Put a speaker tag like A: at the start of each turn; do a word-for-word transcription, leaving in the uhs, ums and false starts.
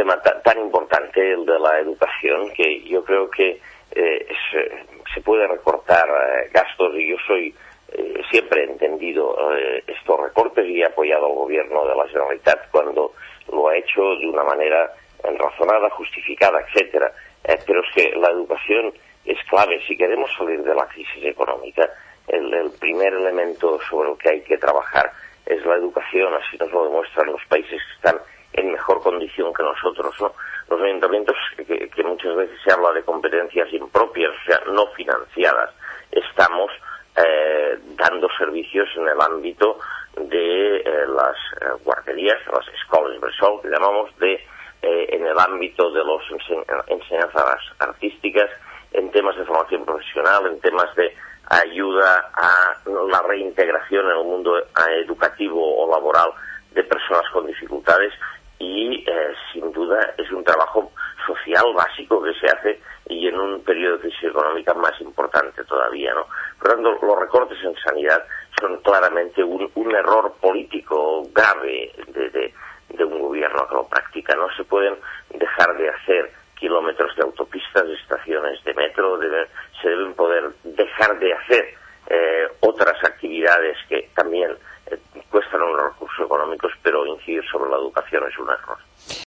A: tema tan, tan importante, el de la educación, que yo creo que eh, es, se puede recortar eh, gastos, y yo soy eh, siempre he entendido eh, estos recortes y he apoyado al gobierno de la Generalitat cuando lo ha hecho de una manera razonada, justificada, etcétera. Eh, pero es que la educación es clave. Si queremos salir de la crisis económica, el, el primer elemento sobre el que hay que trabajar es la educación. Así nos lo demuestran los países que están en mejor condición que nosotros, ¿no? Los ayuntamientos, que, que muchas veces se habla de competencias impropias, o sea, no financiadas, estamos eh, dando servicios en el ámbito de eh, las eh, guarderías, las escuelas bressol, que llamamos, de eh, en el ámbito de las ense enseñanzas artísticas, en temas de formación profesional, en temas de ayuda a la reintegración en el mundo educativo o laboral de personas con dificultades, y eh, sin duda es un trabajo social básico que se hace, y en un periodo de crisis económica más importante todavía, ¿no? Por lo tanto, los recortes en sanidad son claramente un, un error político grave de, de, de un gobierno que lo practica. No se pueden dejar de hacer kilómetros de autopistas, de estaciones de metro, debe, se deben poder dejar de hacer eh, otras actividades que también eh, cuestan unos recursos económicos, pero incidir sobre la educación es un error.